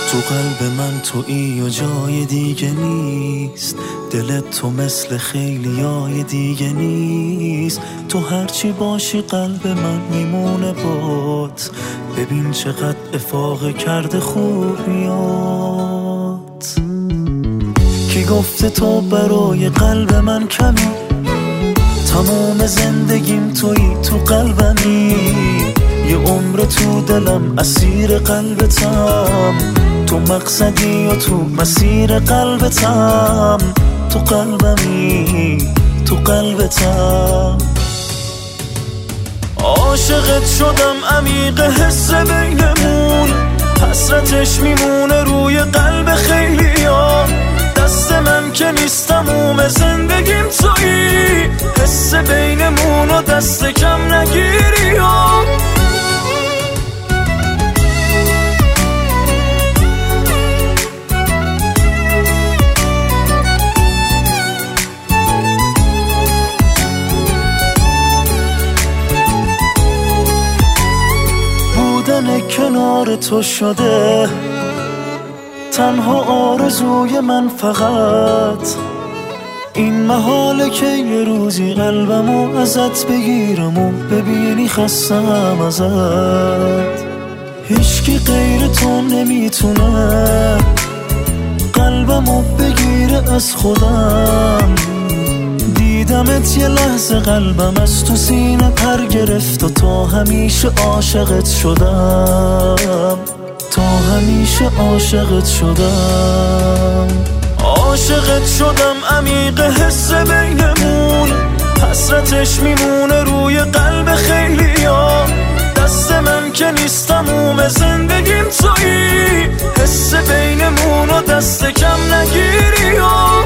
تو قلب من تویی و جای دیگه نیست، دلت تو مثل خیلیای دیگه نیست. تو هرچی باشی قلب من میمونه بات، ببین چقدر افاقه کرده خوبیات. کی گفته تو برای قلب من کمی، تمام زندگیم تویی، تو قلبمی. یه عمر تو دلم اسیر قلبتم، تو مقصدی و تو مسیر قلبتم. تو قلبمی، تو قلبتم. عاشقت شدم عمیق حس بینمون، حسرتش میمونه روی قلب خیلیا. دست من که نیست تموم زندگیم تویی، حس بینمون و دست کم نگیری ها. بودن کنار تو شده تنها آرزوی من، فقط این محاله که یه روزی قلبمو ازت بگیرم و ببینی خستم ازت. هیچکی غیر تو نمیتونه قلبمو بگیره از خودم. دیدمت یه لحظه قلبم از تو سینه پر گرفت و تا همیشه عاشقت شدم، تا همیشه عاشقت شدم. عاشقت شدم عمیق حس بینمون، حسرتش میمونه روی قلب خیلیا. دست من که نیست تموم زندگیم تویی، حس بینمون و دست کم نگیری ها.